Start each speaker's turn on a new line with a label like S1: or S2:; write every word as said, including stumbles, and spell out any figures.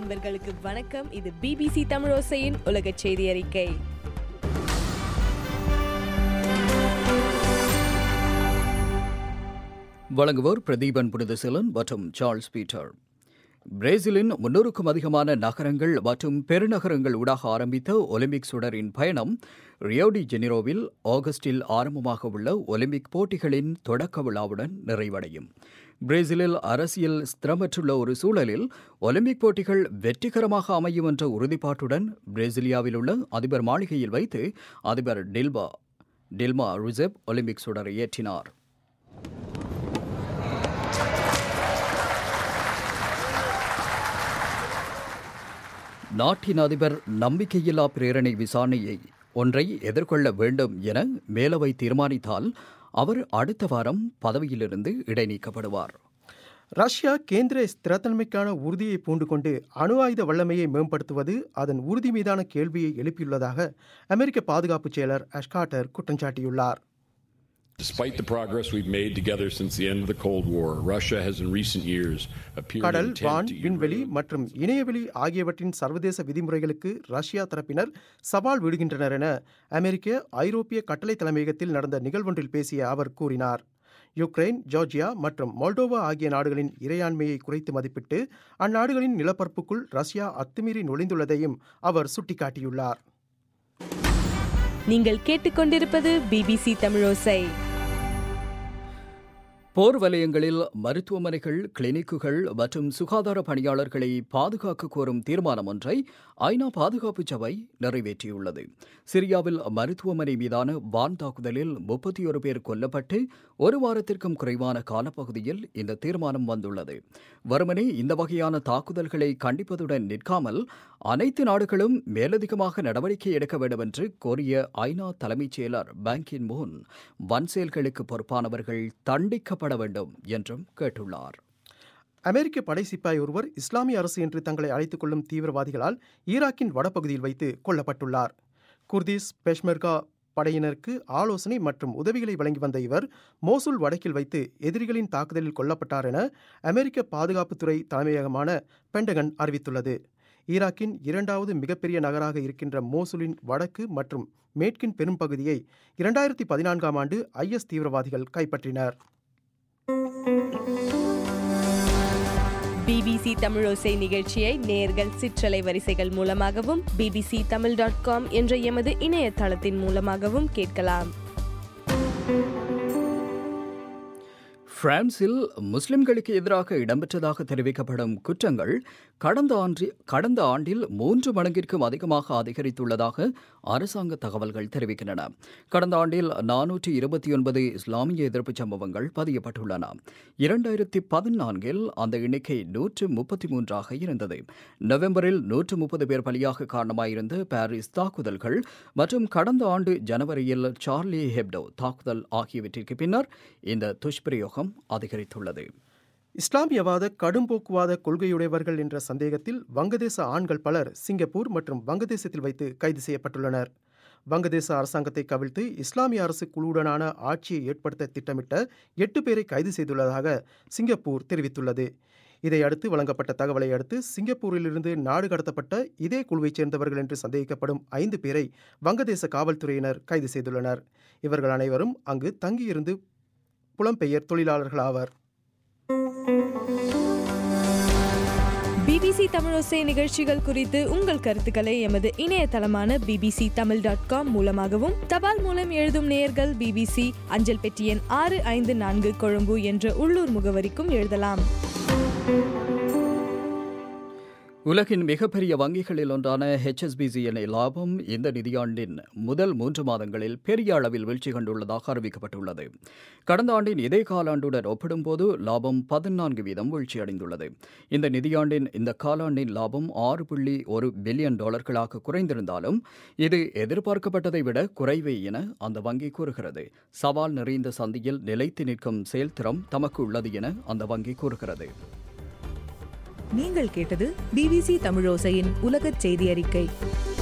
S1: நண்பர்களுக்கு வணக்கம். இது பிபிசி தமிழோசையின் உலக செய்தி அறிக்கை.
S2: வழங்குவோர் பிரதீபன் புனிதசீலன் மற்றும் சார்ல்ஸ் பீட்டர். பிரேசிலின் முன்னூறுக்கும் அதிகமான நகரங்கள் மற்றும் பெருநகரங்கள் ஊடாக ஆரம்பித்த ஒலிம்பிக் சுடரின் பயணம் ரியோ டி ஜெனிரோவில் ஆகஸ்டில் ஆரம்பமாக உள்ள ஒலிம்பிக் போட்டிகளின் தொடக்க விழாவுடன் நிறைவடையும். பிரேசிலில் அரசியல் ஸ்திரமற்றுள்ள ஒரு சூழலில் ஒலிம்பிக் போட்டிகள் வெற்றிகரமாக அமையும் என்ற உறுதிப்பாட்டுடன் பிரேசிலியாவில் உள்ள அதிபர் மாளிகையில் வைத்து அதிபர் டில்மா டில்மா ருசெப் ஒலிம்பிக் சுடரை ஏற்றினார். நாட்டின் அதிபர் நம்பிக்கையில்லா பிரேரணை விசாரணையை ஒன்றை எதிர்கொள்ள வேண்டும் என மேலவை தீர்மானித்தால் அவர் அடுத்த வாரம் பதவியிலிருந்து இடைநீக்கப்படுவார்.
S3: ரஷ்யா கேந்திர ஸ்திரத்தன்மைக்கான உறுதியை பூண்டு கொண்டு அணு ஆயுத வல்லமையை மேம்படுத்துவது அதன் உறுதி மீதான கேள்வியை எழுப்பியுள்ளதாக அமெரிக்க பாதுகாப்பு செயலர் அஷ் கார்ட்டர் குற்றம் சாட்டியுள்ளார்.
S4: Despite the progress we've made together since the end of the Cold War, Russia has in recent years appeared
S3: கடல், வான்,
S4: intent to
S3: விண்வெளி மற்றும் இணையவெளி ஆகியவற்றின் சர்வதேச விதிமுறைகளுக்கு ரஷ்யா தரப்பினர் சவால் விடுகின்றனர் என அமெரிக்க ஐரோப்பிய கட்டளை தலைமையகத்தில் நடந்த நிகழ்வொன்றில் பேசிய அவர் கூறினார். யுக்ரைன், ஜார்ஜியா மற்றும் மோல்டோவா ஆகிய நாடுகளின் இறையாண்மையை குறைத்து மதிப்பிட்டு அந்நாடுகளின் நிலப்பரப்புக்குள் ரஷ்யா அத்துமீறி நுழைந்துள்ளதையும் அவர் சுட்டிக்காட்டியுள்ளார்.
S1: நீங்கள் கேட்டுக்கொண்டிருப்பது பிபிசி தமிழோசை.
S2: போர் வலயங்களில் மருத்துவமனைகள், கிளினிக்குகள் மற்றும் சுகாதார பணியாளர்களை பாதுகாக்க கோரும் தீர்மானம் ஒன்றை ஐநா பாதுகாப்பு சபை நிறைவேற்றியுள்ளது. சிரியாவில் மருத்துவமனை மீதான வான் தாக்குதலில் முப்பத்தி ஒரு பேர் கொல்லப்பட்டு ஒரு வாரத்திற்கும் குறைவான காலப்பகுதியில் இந்த தீர்மானம் வந்துள்ளது. வெறுமனே இந்த வகையான தாக்குதல்களை கண்டிப்பதுடன் நிற்காமல் அனைத்து நாடுகளும் மேலதிகமாக நடவடிக்கை எடுக்க வேண்டும் என்று கோரிய ஐநா தலைமைச் செயலர் பான் கி மூன் வன் செயல்களுக்கு பொறுப்பானவர்கள் தண்டிக்கப்பட வேண்டும் என்றும் கேட்டுள்ளார்.
S3: அமெரிக்க படை சிப்பாய் ஒருவர் இஸ்லாமிய அரசு என்று தங்களை அழைத்துக் கொள்ளும் தீவிரவாதிகளால் ஈராக்கின் வடபகுதியில் வைத்து கொல்லப்பட்டுள்ளார். குர்திஸ் பெஷ்மெர்கா படையினருக்கு ஆலோசனை மற்றும் உதவிகளை வழங்கி வந்த இவர் மோசூல் வடக்கில் வைத்து எதிரிகளின் தாக்குதலில் கொல்லப்பட்டார் என அமெரிக்க பாதுகாப்புத்துறை தலைமையகமான பென்டகன் அறிவித்துள்ளது. ஈராக்கின் இரண்டாவது மிகப்பெரிய நகராக இருக்கின்ற மோசூலின் வடக்கு மற்றும் மேற்கின் பெரும் பகுதியை இரண்டாயிரத்தி பதினான்காம் ஆண்டு ஐஎஸ் தீவிரவாதிகள் கைப்பற்றினர்.
S1: பிபிசி தமிழோசை நிகழ்ச்சியை நேயர்கள் சிற்றலை வரிசைகள் மூலமாகவும் பிபிசி தமிழ் டாட் காம் என்ற எமது இணையதளத்தின் மூலமாகவும் கேட்கலாம்.
S2: பிரான்சில் முஸ்லிம்களுக்கு எதிராக இடம்பெற்றதாக தெரிவிக்கப்படும் குற்றங்கள் கடந்த ஆண்டு கடந்த ஆண்டில் மூன்று மடங்கிற்கும் அதிகமாக அதிகரித்துள்ளதாக அரசாங்க தகவல்கள் தெரிவிக்கின்றன. கடந்த ஆண்டில் நானூற்றி இருபத்தி ஒன்பது இஸ்லாமிய எதிர்ப்பு சம்பவங்கள் பதியப்பட்டுள்ளன. இரண்டாயிரத்தி பதினான்கில் அந்த எண்ணிக்கை நூற்று முப்பத்தி மூன்றாக இருந்தது. நவம்பரில் நூற்று முப்பது பேர் பலியாக காரணமாயிருந்த பாரிஸ் தாக்குதல்கள் மற்றும் கடந்த ஆண்டு ஜனவரியில் சார்லி ஹெப்டோ தாக்குதல் ஆகியவற்றிற்கு பின்னர் இந்த துஷ்பிரயோகம் அதிகரித்துள்ளது.
S3: இஸ்லாமியவாத கடும்போக்குவாத கொள்கையுடையவர்கள் என்ற சந்தேகத்தில் வங்கதேச ஆண்கள் பலர் சிங்கப்பூர் மற்றும் வங்கதேசத்தில் வைத்து கைது செய்யப்பட்டுள்ளனர். வங்கதேச அரசாங்கத்தை கவிழ்த்து இஸ்லாமிய அரசு குழுவுடனான ஆட்சியை ஏற்படுத்த திட்டமிட்ட எட்டு பேரை கைது செய்துள்ளதாக சிங்கப்பூர் தெரிவித்துள்ளது. இதையடுத்து வழங்கப்பட்ட தகவலை அடுத்து சிங்கப்பூரிலிருந்து நாடு கடத்தப்பட்ட இதே குழுவைச் சேர்ந்தவர்கள் என்று சந்தேகிக்கப்படும் ஐந்து பேரை வங்கதேச காவல்துறையினர் கைது செய்துள்ளனர். இவர்கள் அனைவரும் அங்கு தங்கியிருந்து புலம்பெயர் தொழிலாளர்கள் ஆவர்.
S1: பிபிசி தமிழோசை நிகழ்ச்சிகள் குறித்து உங்கள் கருத்துக்களை எமது இணையதளமான பிபிசி தமிழ் டாட் காம் மூலமாகவும் தபால் மூலம் எழுதும் நேயர்கள் பிபிசி அஞ்சல் பெட்டி எண் ஆறு ஐந்து நான்கு கொழும்பு என்ற உள்ளூர் முகவரிக்கும் எழுதலாம்.
S2: உலகின் மிகப்பெரிய வங்கிகளில் ஒன்றான ஹெச் எஸ் பி சி எண்ணெய் லாபம் இந்த நிதியாண்டின் முதல் மூன்று மாதங்களில் பெரிய அளவில் வீழ்ச்சி கண்டுள்ளதாக அறிவிக்கப்பட்டுள்ளது. கடந்த ஆண்டின் இதே காலாண்டுடன் ஒப்பிடும்போது லாபம் பதினான்கு வீதம் வீழ்ச்சியடைந்துள்ளது. இந்த நிதியாண்டின் இந்த காலாண்டின் லாபம் ஆறு புள்ளி ஒரு பில்லியன் டாலர்களாக குறைந்திருந்தாலும் இது எதிர்பார்க்கப்பட்டதை விட குறைவே என அந்த வங்கி கூறுகிறது. சவால் நிறைந்த சந்தையில் நிலைத்து நிற்கும் செயல்திறம் தமக்கு உள்ளது என அந்த வங்கி கூறுகிறது.
S5: நீங்கள் கேட்டது பிபிசி தமிழோசையின் உலகச் செய்தி அறிக்கை.